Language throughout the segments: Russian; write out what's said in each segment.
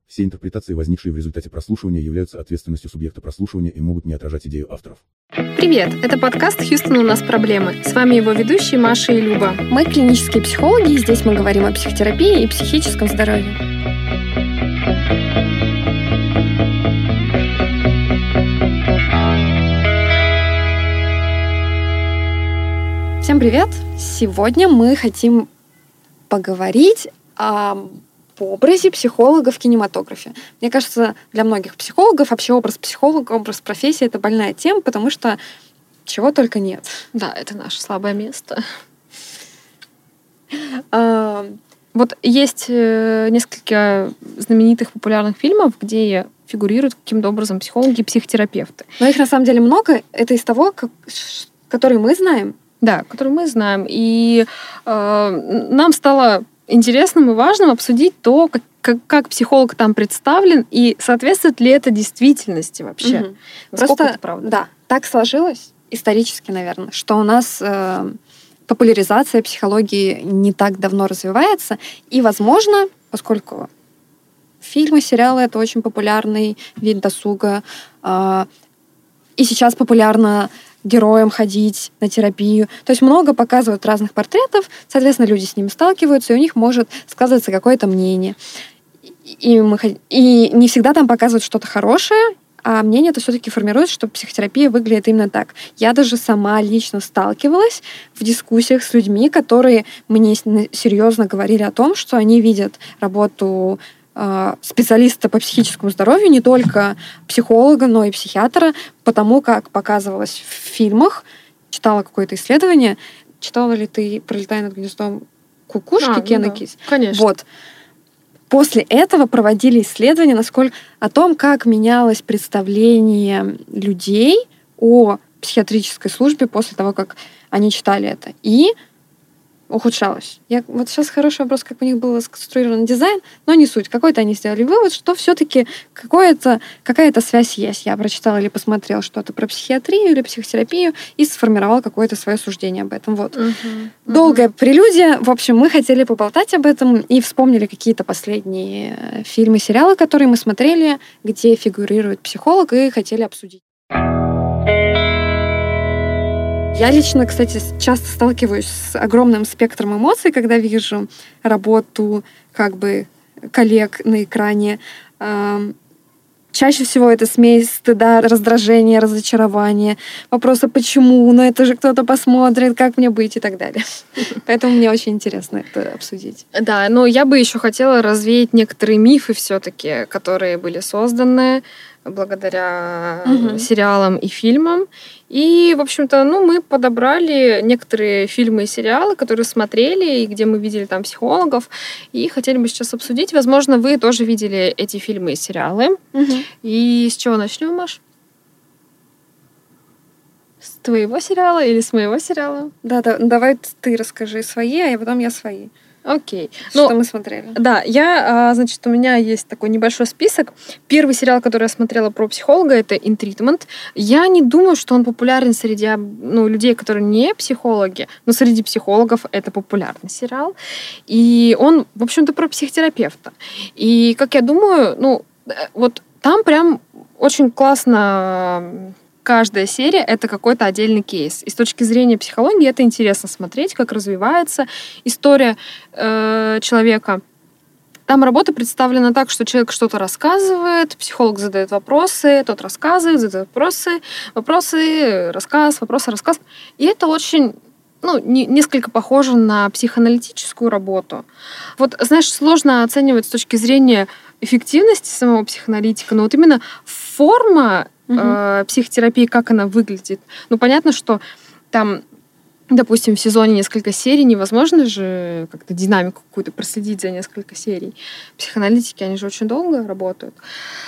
Все интерпретации, возникшие в результате прослушивания, являются ответственностью субъекта прослушивания и могут не отражать идею авторов. Привет! Это подкаст «Хьюстон, у нас проблемы». С вами его ведущие Маша и Люба. Мы клинические психологи, и здесь мы говорим о психотерапии и психическом здоровье. Всем привет! Сегодня мы хотим поговорить об образе психолога в кинематографе. Мне кажется, для многих психологов вообще образ психолога, образ профессии — это больная тема, потому что чего только нет. Да, это наше слабое место. Вот есть несколько знаменитых популярных фильмов, где фигурируют каким-то образом психологи и психотерапевты. Но их на самом деле много. Это из того, который мы знаем. Да, который мы знаем. И нам стало интересным и важным обсудить то, как психолог там представлен, и соответствует ли это действительности вообще. Угу. Насколько Просто, это правда? Да, так сложилось, исторически, наверное, что у нас популяризация психологии не так давно развивается, и, возможно, поскольку фильмы, сериалы — это очень популярный вид досуга, и сейчас популярно героям ходить на терапию. То есть много показывают разных портретов, соответственно, люди с ними сталкиваются, и у них может складываться какое-то мнение. И не всегда там показывают что-то хорошее, а мнение это все-таки формируется, что психотерапия выглядит именно так. Я даже сама лично сталкивалась в дискуссиях с людьми, которые мне серьезно говорили о том, что они видят работу специалиста по психическому здоровью, не только психолога, но и психиатра, потому как показывалось в фильмах, читала какое-то исследование. Читала ли ты «Пролетая над гнездом кукушки» Кена Кис? Конечно. Вот. После этого проводили исследования о том, как менялось представление людей о психиатрической службе после того, как они читали это. И ухудшалось. Вот сейчас хороший вопрос, как у них был сконструирован дизайн, но не суть. Какой-то они сделали вывод, что все-таки какая-то связь есть. Я прочитала или посмотрела что-то про психиатрию или психотерапию и сформировала какое-то свое суждение об этом. Вот. Долгая прелюдия. В общем, мы хотели поболтать об этом и вспомнили какие-то последние фильмы, сериалы, которые мы смотрели, где фигурирует психолог, и хотели обсудить. Я лично, кстати, часто сталкиваюсь с огромным спектром эмоций, когда вижу работу коллег на экране. Чаще всего это смесь стыда, раздражения, разочарования, вопроса «почему?», «но это же кто-то посмотрит», «как мне быть?» и так далее. Поэтому мне очень интересно это обсудить. Да, но я бы еще хотела развеять некоторые мифы все-таки, которые были созданы благодаря сериалам и фильмам. И, в общем-то, мы подобрали некоторые фильмы и сериалы, которые смотрели, и где мы видели там психологов, и хотели бы сейчас обсудить. Возможно, вы тоже видели эти фильмы и сериалы. И с чего начнем, Маш? С твоего сериала или с моего сериала? Да, давай ты расскажи свои, а потом я свои. Окей. Что мы смотрели? Да, у меня есть такой небольшой список. Первый сериал, который я смотрела про психолога, это «In Treatment». Я не думаю, что он популярен среди людей, которые не психологи, но среди психологов это популярный сериал. И он, в общем-то, про психотерапевта. И, как я думаю, вот там прям очень классно. Каждая серия — это какой-то отдельный кейс. И с точки зрения психологии это интересно смотреть, как развивается история человека. Там работа представлена так, что человек что-то рассказывает, психолог задает вопросы, тот рассказывает, задает вопросы, рассказ, вопросы, рассказ. И это очень несколько похоже на психоаналитическую работу. Вот, знаешь, сложно оценивать с точки зрения эффективности самого психоаналитика, но вот именно форма психотерапии, как она выглядит. Понятно, что там, допустим, в сезоне несколько серий, невозможно же как-то динамику какую-то проследить за несколько серий. Психоаналитики, они же очень долго работают.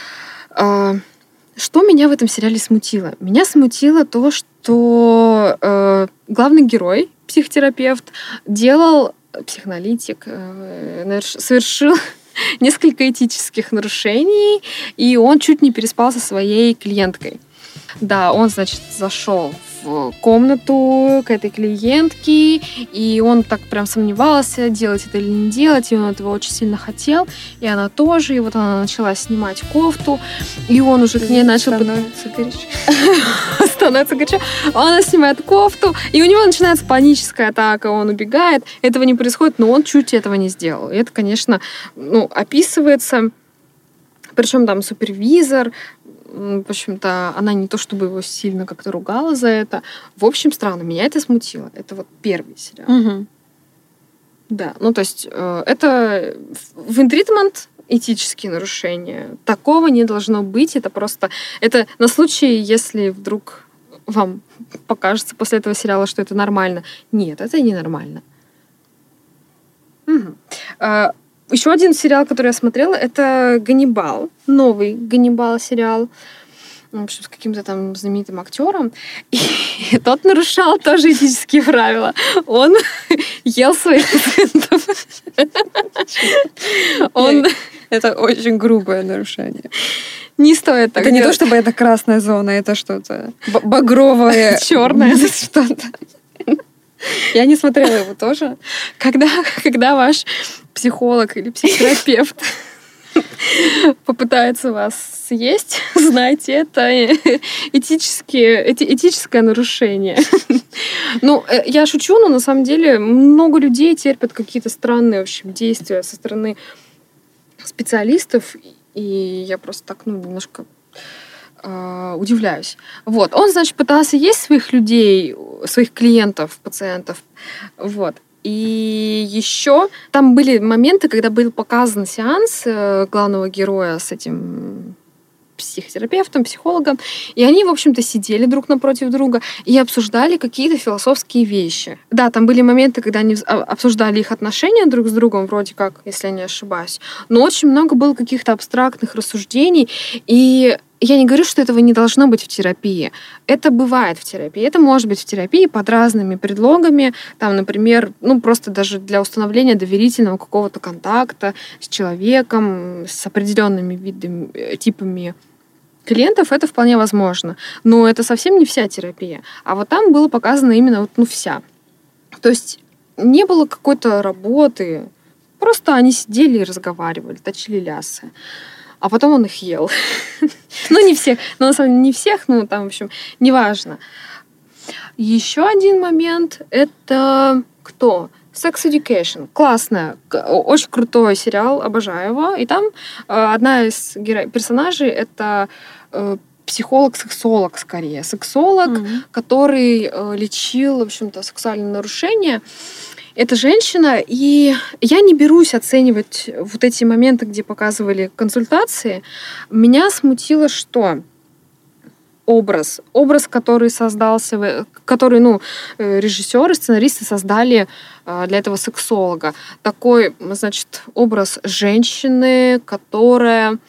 Что меня в этом сериале смутило? Меня смутило то, что главный герой, психотерапевт, психоаналитик, совершил несколько этических нарушений, и он чуть не переспал со своей клиенткой. Да, он, зашел в в комнату к этой клиентке, и он так прям сомневался, делать это или не делать, и он этого очень сильно хотел, и она тоже, и вот она начала снимать кофту, и он уже к ней начал... Становится горячо. Она снимает кофту, и у него начинается паническая атака, он убегает. Этого не происходит, но он чуть этого не сделал. И это, конечно, описывается. Причем там супервизор, в общем-то, она не то чтобы его сильно как-то ругала за это. В общем, странно, меня это смутило. Это вот первый сериал. Угу. Да, то есть это в интритмент этические нарушения. Такого не должно быть. Это просто... Это на случай, если вдруг вам покажется после этого сериала, что это нормально. Нет, это не нормально. Угу. Еще один сериал, который я смотрела, это «Ганнибал». Новый «Ганнибал» сериал. В общем, с каким-то там знаменитым актером. И тот нарушал тоже этические правила. Он ел своих пациентов. Это очень грубое нарушение. Не стоит так Это не делать. то, чтобы это красная зона, это что-то багровое. Черное. Что-то. Я не смотрела его тоже. Когда ваш психолог или психотерапевт попытается вас съесть, знайте, это этическое нарушение. Я шучу, но на самом деле много людей терпят какие-то странные, в общем, действия со стороны специалистов, и я просто так, немножко удивляюсь. Вот. Он, значит, пытался есть своих людей, своих клиентов, пациентов. Вот. И еще там были моменты, когда был показан сеанс главного героя с этим психотерапевтом, психологом, и они, в общем-то, сидели друг напротив друга и обсуждали какие-то философские вещи. Да, там были моменты, когда они обсуждали их отношения друг с другом, вроде как, если я не ошибаюсь, но очень много было каких-то абстрактных рассуждений, и я не говорю, что этого не должно быть в терапии. Это бывает в терапии. Это может быть в терапии под разными предлогами. Там, например, просто даже для установления доверительного какого-то контакта с человеком, с определенными видами, типами клиентов, это вполне возможно. Но это совсем не вся терапия. А вот там было показано именно вся. То есть не было какой-то работы. Просто они сидели и разговаривали, точили лясы. А потом он их ел. Не всех. На самом деле не всех, там, в общем, неважно. Еще один момент — это кто? Sex Education. Классно. Очень крутой сериал. Обожаю его. И там одна из персонажей — это психолог-сексолог скорее. Сексолог, который лечил, в общем-то, сексуальные нарушения. Это женщина, и я не берусь оценивать вот эти моменты, где показывали консультации. Меня смутило, что образ, который создался, который, режиссеры, сценаристы создали для этого сексолога. Такой, значит, образ женщины, которая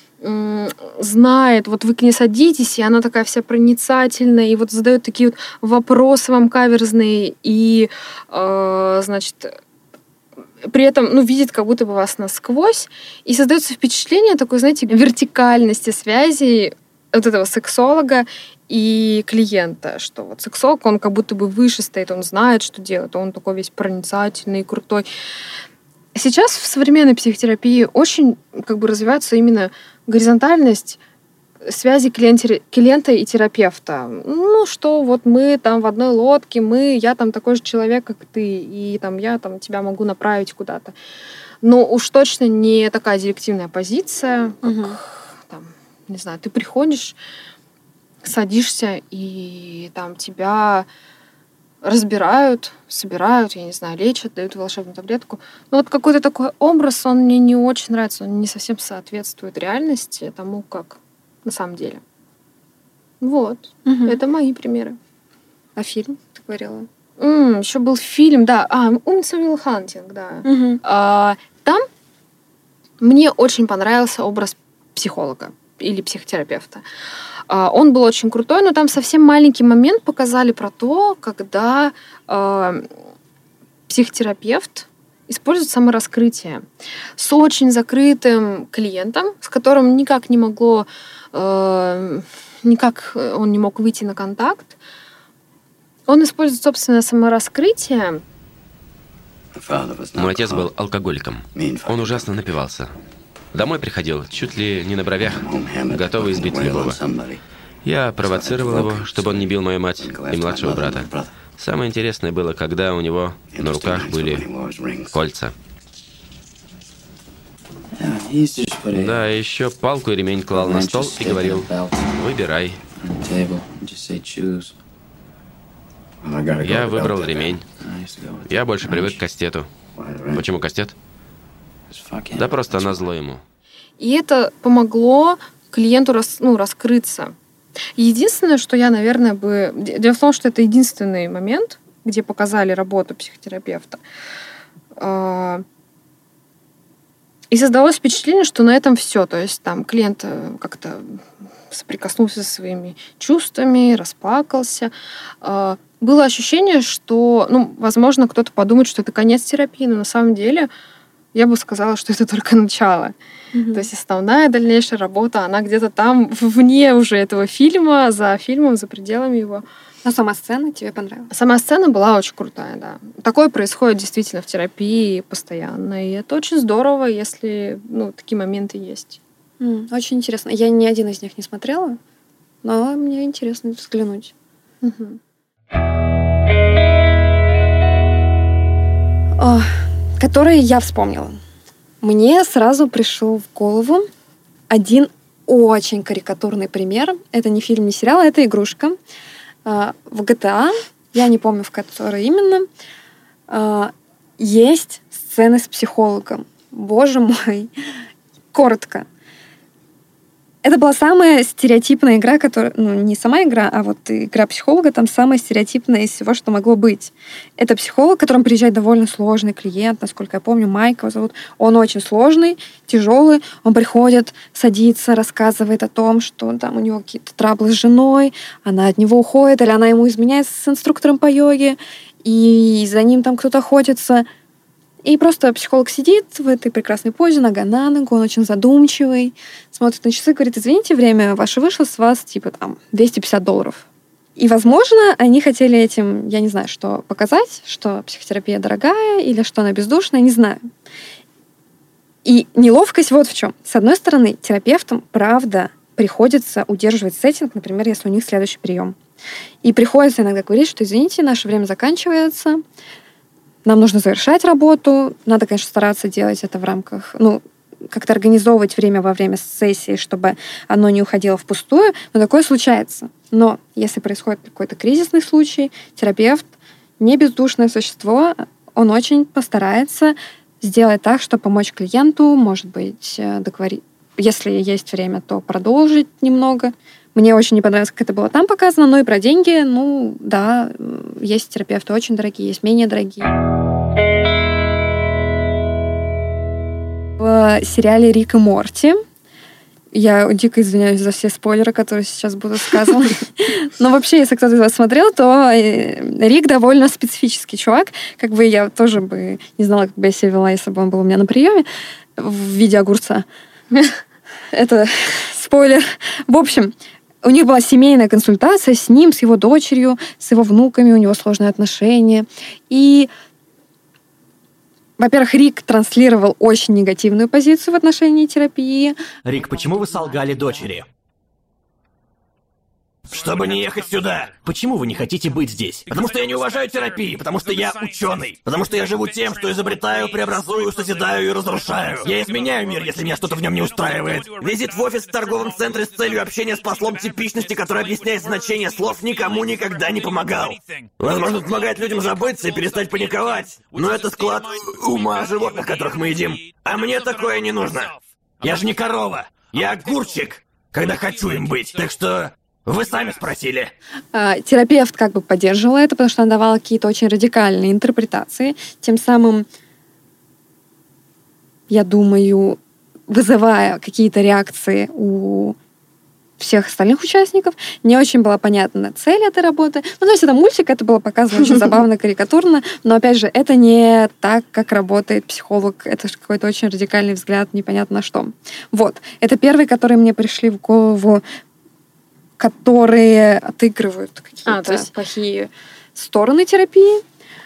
знает, вот вы к ней садитесь, и она такая вся проницательная, и вот задает такие вот вопросы вам каверзные, и, значит, при этом, видит как будто бы вас насквозь, и создается впечатление такой, знаете, вертикальности связи вот этого сексолога и клиента, что вот сексолог, он как будто бы выше стоит, он знает, что делать, он такой весь проницательный и крутой. Сейчас в современной психотерапии очень развивается именно горизонтальность связи клиента и терапевта. Что вот мы там в одной лодке, я там такой же человек, как ты, и там я там тебя могу направить куда-то. Но уж точно не такая директивная позиция, как, там, не знаю, ты приходишь, садишься, и там тебя разбирают, собирают, я не знаю, лечат, дают волшебную таблетку. Вот какой-то такой образ, он мне не очень нравится, он не совсем соответствует реальности, тому, как на самом деле. Вот. Это мои примеры. А фильм, ты говорила? Еще был фильм, да. «Умница Уилл Хантинг», да. Там мне очень понравился образ психолога или психотерапевта. Он был очень крутой, но там совсем маленький момент показали про то, когда психотерапевт использует самораскрытие с очень закрытым клиентом, с которым никак он не мог выйти на контакт. Он использует собственное самораскрытие. Мой отец был алкоголиком. Он ужасно напивался. Домой приходил, чуть ли не на бровях, готовый избить любого. Я провоцировал его, чтобы он не бил мою мать и младшего брата. Самое интересное было, когда у него на руках были кольца. Да, еще палку и ремень клал на стол и говорил: «Выбирай». Я выбрал ремень. Я больше привык к кастету. Почему кастет? Да просто назло ему. И это помогло клиенту раскрыться. Единственное, что я, наверное, бы... Дело в том, что это единственный момент, где показали работу психотерапевта. И создалось впечатление, что на этом все. То есть там клиент как-то соприкоснулся со своими чувствами, расплакался. Было ощущение, что, возможно, кто-то подумает, что это конец терапии, но на самом деле я бы сказала, что это только начало. То есть основная дальнейшая работа, она где-то там вне уже этого фильма, за фильмом, за пределами его. Но сама сцена тебе понравилась? Сама сцена была очень крутая, да. Такое происходит действительно в терапии постоянно, и это очень здорово, если такие моменты есть. Очень интересно. Я ни один из них не смотрела, но мне интересно взглянуть. Которые я вспомнила. Мне сразу пришел в голову один очень карикатурный пример. Это не фильм, не сериал, это игрушка. В GTA, я не помню, в которой именно, есть сцены с психологом. Боже мой. Коротко. Это была самая стереотипная игра, которая... не сама игра, а вот игра психолога там самая стереотипная из всего, что могло быть. Это психолог, к которому приезжает довольно сложный клиент, насколько я помню, Майк его зовут. Он очень сложный, тяжелый. Он приходит, садится, рассказывает о том, что там у него какие-то траблы с женой, она от него уходит, или она ему изменяет с инструктором по йоге, и за ним там кто-то охотится. И просто психолог сидит в этой прекрасной позе, нога на ногу, он очень задумчивый, смотрит на часы, говорит: извините, время ваше вышло, с вас $250. И, возможно, они хотели этим, я не знаю, что показать, что психотерапия дорогая или что она бездушная, не знаю. И неловкость вот в чем. С одной стороны, терапевтам, правда, приходится удерживать сеттинг, например, если у них следующий прием. И приходится иногда говорить, что, извините, наше время заканчивается, нам нужно завершать работу. Надо, конечно, стараться делать это в рамках... как-то организовывать время во время сессии, чтобы оно не уходило впустую. Но такое случается. Но если происходит какой-то кризисный случай, терапевт, не бездушное существо, он очень постарается сделать так, чтобы помочь клиенту, может быть, договорить. Если есть время, то продолжить немного. Мне очень не понравилось, как это было там показано, но и про деньги, да, есть терапевты очень дорогие, есть менее дорогие. В сериале «Рик и Морти», я дико извиняюсь за все спойлеры, которые сейчас будут сказаны, но вообще, если кто-то из вас смотрел, то Рик довольно специфический чувак, я тоже бы не знала, как бы я себя вела, если бы он был у меня на приеме в виде огурца. Это спойлер. В общем, у них была семейная консультация с ним, с его дочерью, с его внуками, у него сложные отношения. И, во-первых, Рик транслировал очень негативную позицию в отношении терапии. Рик, почему вы солгали дочери? Чтобы не ехать сюда. Почему вы не хотите быть здесь? Потому что я не уважаю терапии, потому что я ученый, потому что я живу тем, что изобретаю, преобразую, созидаю и разрушаю. Я изменяю мир, если меня что-то в нем не устраивает. Визит в офис в торговом центре с целью общения с послом типичности, который объясняет значение слов, никому никогда не помогал. Возможно, помогает людям забыться и перестать паниковать, но это склад ума животных, которых мы едим. А мне такое не нужно. Я же не корова, я огурчик, когда хочу им быть. Так что... Вы сами спросили. Терапевт поддерживала это, потому что она давала какие-то очень радикальные интерпретации, тем самым, я думаю, вызывая какие-то реакции у всех остальных участников. Не очень была понятна цель этой работы. То есть это мультик, это было показано очень забавно, карикатурно, но, опять же, это не так, как работает психолог. Это какой-то очень радикальный взгляд, непонятно на что. Вот. Это первые, которые мне пришли в голову, которые отыгрывают какие-то плохие стороны терапии.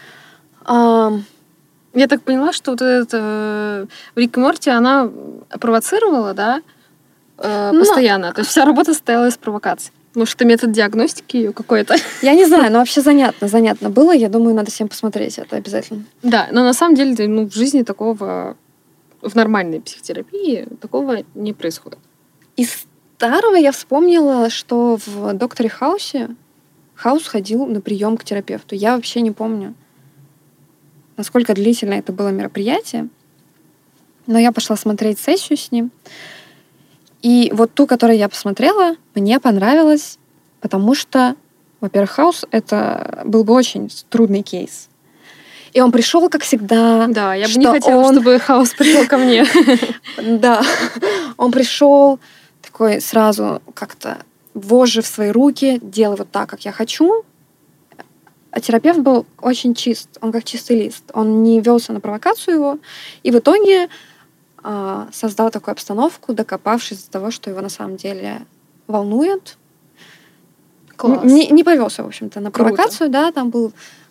Я так поняла, что вот это Рик и Морти, она провоцировала, да, постоянно. То есть вся работа состояла из провокаций. Может, это метод диагностики ее какой-то? Я не знаю, но вообще занятно было. Я думаю, надо всем посмотреть это обязательно. Да, но на самом деле в жизни такого, в нормальной психотерапии такого не происходит. Из старого я вспомнила, что в «Докторе Хаусе» Хаус ходил на прием к терапевту. Я вообще не помню, насколько длительно это было мероприятие, но я пошла смотреть сессию с ним. И вот ту, которую я посмотрела, мне понравилась, потому что, во-первых, Хаус — это был бы очень трудный кейс. И он пришел, как всегда. Да, я бы не хотела, чтобы Хаус пришел ко мне. Да, он пришел такой сразу как-то вожжи в свои руки, делай вот так, как я хочу. А терапевт был очень чист, он как чистый лист. Он не велся на провокацию его, и в итоге создал такую обстановку, докопавшись до того, что его на самом деле волнует. Класс. Не повелся, в общем-то, на провокацию, да, там был...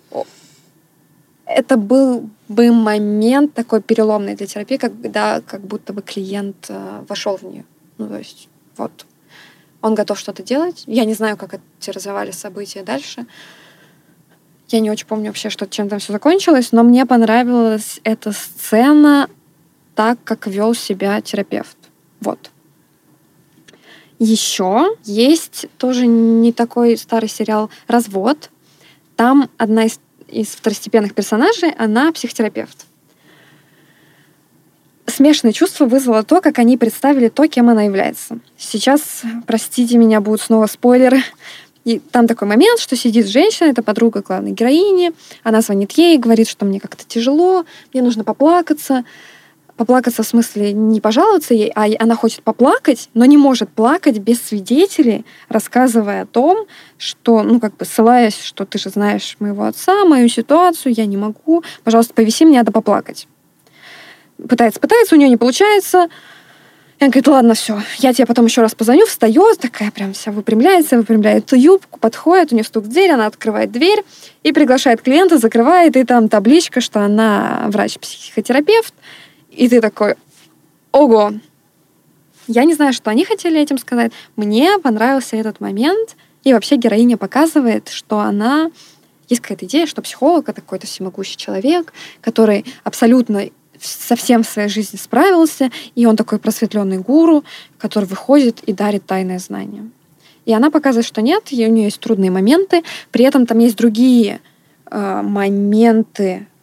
Это был бы момент такой переломный для терапии, когда как будто бы клиент вошел в нее. Ну, то есть, вот, он готов что-то делать. Я не знаю, как эти развивались события дальше. Я не очень помню вообще, чем там все закончилось, но мне понравилась эта сцена так, как вел себя терапевт. Вот. Еще есть тоже не такой старый сериал «Развод». Там одна из второстепенных персонажей, она психотерапевт. Смешанные чувства вызвало то, как они представили то, кем она является. Сейчас, простите меня, будут снова спойлеры. И там такой момент, что сидит женщина, это подруга главной героини, она звонит ей, говорит, что мне как-то тяжело, мне нужно поплакаться. Поплакаться в смысле не пожаловаться ей, а она хочет поплакать, но не может плакать без свидетелей, рассказывая о том, что, ссылаясь, что ты же знаешь моего отца, мою ситуацию, я не могу, пожалуйста, повиси, мне надо поплакать. Пытается, у нее не получается. И она говорит, ладно, все, я тебе потом еще раз позвоню, встает, такая прям вся выпрямляет юбку, подходит, у нее стук в дверь, она открывает дверь и приглашает клиента, закрывает, и там табличка, что она врач-психотерапевт. И ты такой, ого! Я не знаю, что они хотели этим сказать. Мне понравился этот момент. И вообще героиня показывает, что она... Есть какая-то идея, что психолог — это какой-то всемогущий человек, который абсолютно совсем в своей жизни справился, и он такой просветленный гуру, который выходит и дарит тайное знание. И она показывает, что нет, и у нее есть трудные моменты. При этом там есть другие моменты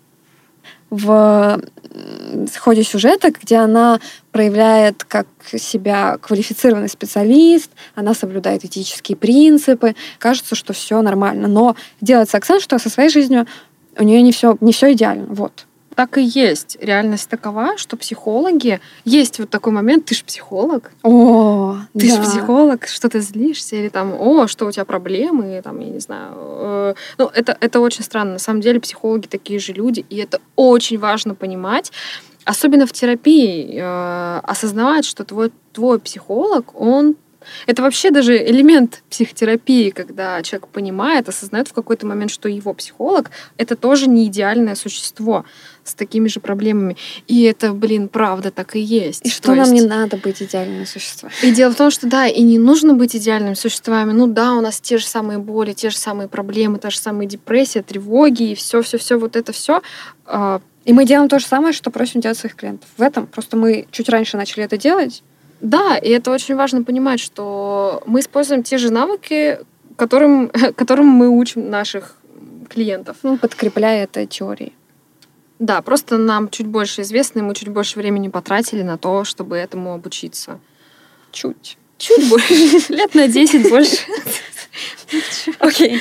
в ходе сюжета, где она проявляет как себя квалифицированный специалист, она соблюдает этические принципы, кажется, что все нормально. Но делается акцент, что со своей жизнью у нее не все идеально. Вот. Так и есть. Реальность такова, что психологи... Есть вот такой момент, ты же психолог. Ты же психолог, что ты злишься, или там, что у тебя проблемы, там, я не знаю. Это очень странно. На самом деле психологи такие же люди, и это очень важно понимать, особенно в терапии, осознавать, что твой психолог, он... Это вообще даже элемент психотерапии, когда человек понимает, осознает в какой-то момент, что его психолог — это тоже не идеальное существо с такими же проблемами. И это, правда так и есть. И что нам не надо быть идеальными существами. И дело в том, что да, и не нужно быть идеальными существами. У нас те же самые боли, те же самые проблемы, та же самая депрессия, тревоги и все вот это все. И мы делаем то же самое, что просим делать своих клиентов. В этом просто мы чуть раньше начали это делать. Да, и это очень важно понимать, что мы используем те же навыки, которым мы учим наших клиентов. Подкрепляя это теорией. Да, просто нам чуть больше известно, и мы чуть больше времени потратили на то, чтобы этому обучиться. Чуть больше. Лет на 10 больше. Окей.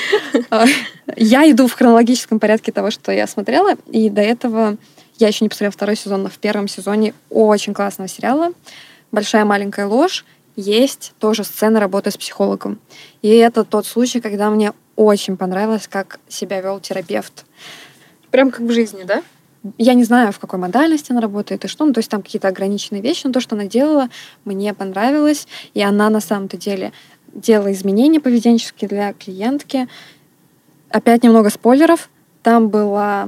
Я иду в хронологическом порядке того, что я смотрела, и до этого я еще не посмотрела второй сезон, но в первом сезоне очень классного сериала «Большая маленькая ложь» есть тоже сцена работы с психологом. И это тот случай, когда мне очень понравилось, как себя вел терапевт. Прям как в жизни, да? Я не знаю, в какой модальности она работает и что. То есть там какие-то ограниченные вещи, но то, что она делала, мне понравилось. И она на самом-то деле делала изменения поведенческие для клиентки. опять немного спойлеров. Там была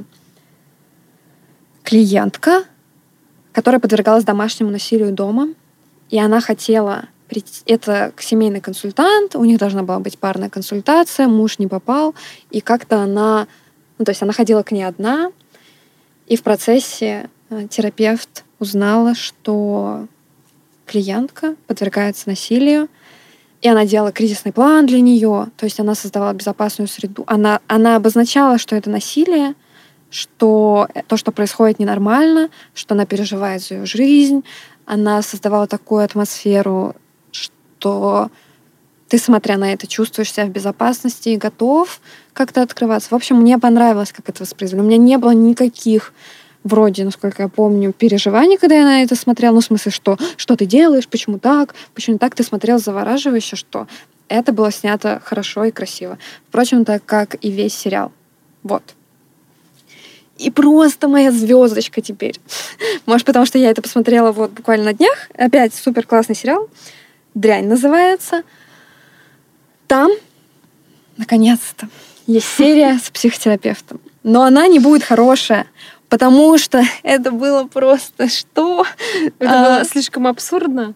клиентка, которая подвергалась домашнему насилию дома, и она хотела прийти... Это семейный консультант, у них должна была быть парная консультация, муж не попал, и как-то она... Ну, то есть она ходила к ней одна, и в процессе терапевт узнала, что клиентка подвергается насилию, и она делала кризисный план для нее, то есть она создавала безопасную среду. Она обозначала, что это насилие, что то, что происходит, ненормально, что она переживает за ее жизнь. Она создавала такую атмосферу, что ты, смотря на это, чувствуешь себя в безопасности и готов как-то открываться. В общем, мне понравилось, как это воспроизвели. У меня не было никаких, вроде, насколько я помню, переживаний, когда я на это смотрела. Ну, в смысле, что ты делаешь, почему так, почему так. Ты смотрел завораживающе, что это было снято хорошо и красиво. Впрочем, так как и весь сериал. Вот. И просто моя звездочка теперь. Может, потому что я это посмотрела вот буквально на днях. Опять супер классный сериал. «Дрянь» называется. Там, наконец-то, есть серия с психотерапевтом. Но она не будет хорошая, потому что это было просто что? Это было слишком абсурдно.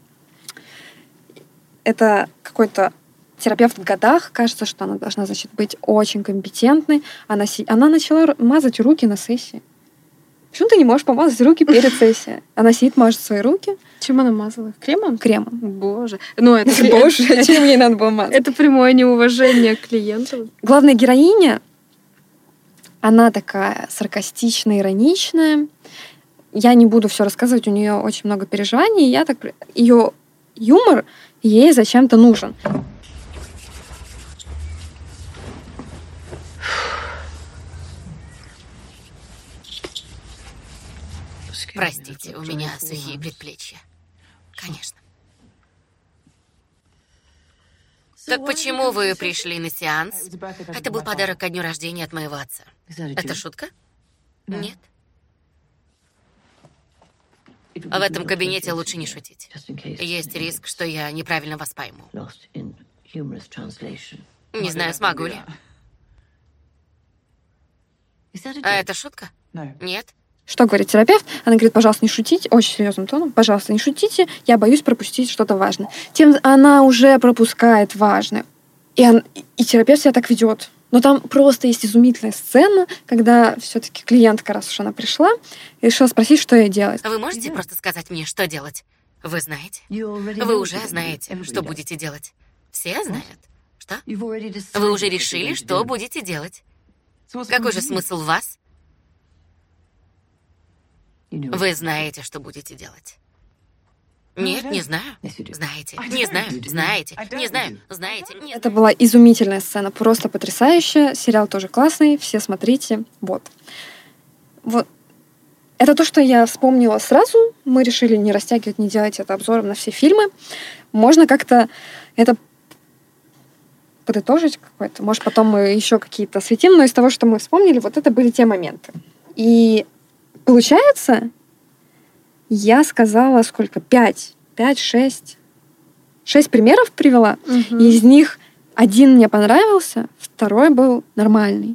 Это какой-то терапевт в годах. Кажется, что она должна, значит, быть очень компетентной. Она начала мазать руки на сессии. Почему ты не можешь помазать руки перед сессией? Она сидит, мажет свои руки. Чем она мазала? Кремом? Кремом. Боже. Ну, это Боже, чем ей надо было мазать? Это прямое неуважение к клиенту. Главная героиня, она такая саркастичная, ироничная. Я не буду все рассказывать, у нее очень много переживаний. Ее юмор ей зачем-то нужен. Простите, у меня сухие предплечья. Конечно. Так почему вы пришли на сеанс? Это был подарок ко дню рождения от моего отца. Это шутка? Нет. В этом кабинете лучше не шутить. Есть риск, что я неправильно вас пойму. Не знаю, смогу ли. А это шутка? Нет. Что говорит терапевт? Она говорит, пожалуйста, не шутите, очень серьезным тоном, пожалуйста, не шутите, я боюсь пропустить что-то важное. Тем она уже пропускает важное. И терапевт себя так ведет. Но там просто есть изумительная сцена, когда все-таки клиентка, раз уж она пришла, решила спросить, что ей делать. Вы можете просто сказать мне, что делать? Вы знаете? Вы уже знаете, что будете делать. Все знают. Что? Вы уже решили, что будете делать. Какой же смысл в вас? Вы знаете, что будете делать. Нет, не знаю. Знаете. Не знаю. Знаете. Не знаю. Знаете. Нет. Это была изумительная сцена, просто потрясающая. Сериал тоже классный, все смотрите. Вот. Это то, что я вспомнила сразу. Мы решили не растягивать, не делать это обзором на все фильмы. Можно как-то это подытожить какой-то. Может, потом мы еще какие-то осветим, но из того, что мы вспомнили, вот это были те моменты. И получается, я сказала сколько? 5, 6 примеров привела. Угу. И из них один мне понравился, второй был нормальный.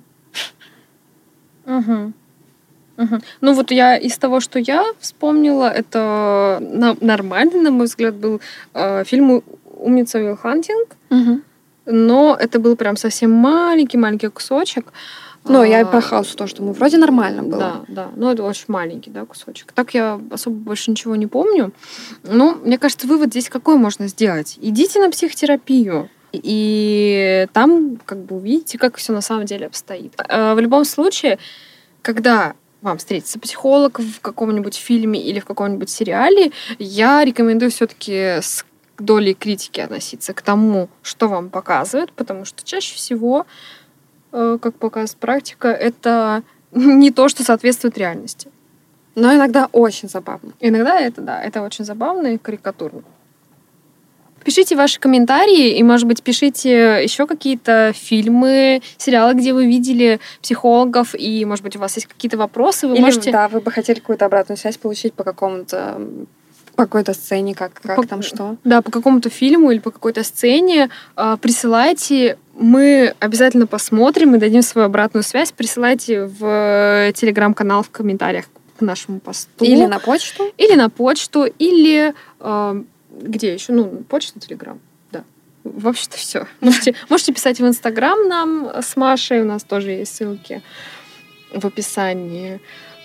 Угу. Угу. Ну вот я из того, что я вспомнила, это нормальный, на мой взгляд, был фильм «Умница Уилл Хантинг», но это был прям совсем маленький кусочек. Ну, я и про хаос тоже думаю, вроде нормально было. Да. Ну, это очень маленький, да, кусочек. Так я особо больше ничего не помню. Ну, мне кажется, вывод здесь какой можно сделать? Идите на психотерапию. И там как бы увидите, как все на самом деле обстоит. В любом случае, когда вам встретится психолог в каком-нибудь фильме или в каком-нибудь сериале, я рекомендую все-таки с долей критики относиться к тому, что вам показывают, потому что чаще всего, как показывает практика, это не то, что соответствует реальности. Но иногда очень забавно. Иногда это очень забавно и карикатурно. Пишите ваши комментарии, и, может быть, пишите еще какие-то фильмы, сериалы, где вы видели психологов, и, может быть, у вас есть какие-то вопросы. Вы можете... Да, вы бы хотели какую-то обратную связь получить по какой-то сцене, как там что. Да, по какому-то фильму или по какой-то сцене. Присылайте Мы обязательно посмотрим и дадим свою обратную связь. Присылайте в телеграм-канал в комментариях к нашему посту. Или на почту. Или где еще? Ну, почта, телеграм. Да. В общем-то, все. Можете писать в Инстаграм нам с Машей. У нас тоже есть ссылки в описании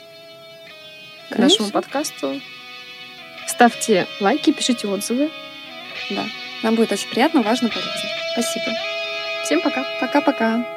к нашему подкасту. Ставьте лайки, пишите отзывы. Да. Нам будет очень приятно, важно, полезно. Спасибо. Всем пока. Пока-пока.